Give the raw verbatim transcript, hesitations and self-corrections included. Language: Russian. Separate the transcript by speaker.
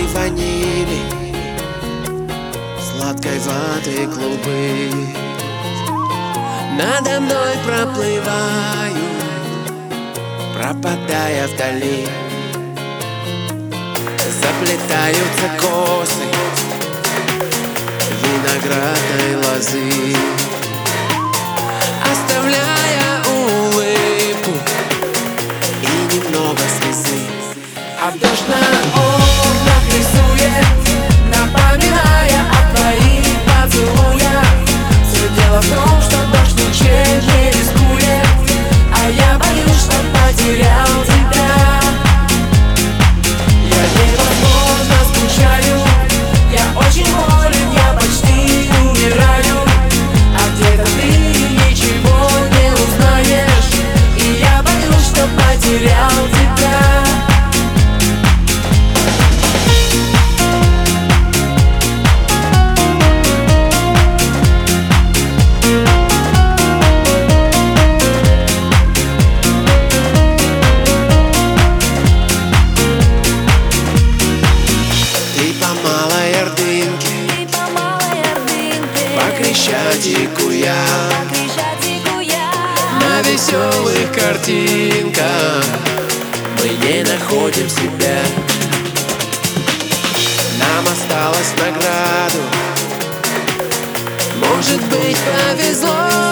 Speaker 1: ванили, сладкой ваты клубы надо мной проплывают, пропадая вдали. Заплетаются косы виноградной лозы, оставляя улыбку и немного слезы. А дождь на окнах рисует, напоминая о твоих поцелуях. Все дело в том, что дождь ничем не рискует, а я боюсь, что потерял тебя. Я невозможно скучаю, я очень болен, я почти умираю. А где-то ты ничего не узнаешь, и я боюсь, что потерял тебя. По Крещатику я, на веселых картинках мы не находим себя. Нам осталось награду, может быть, повезло.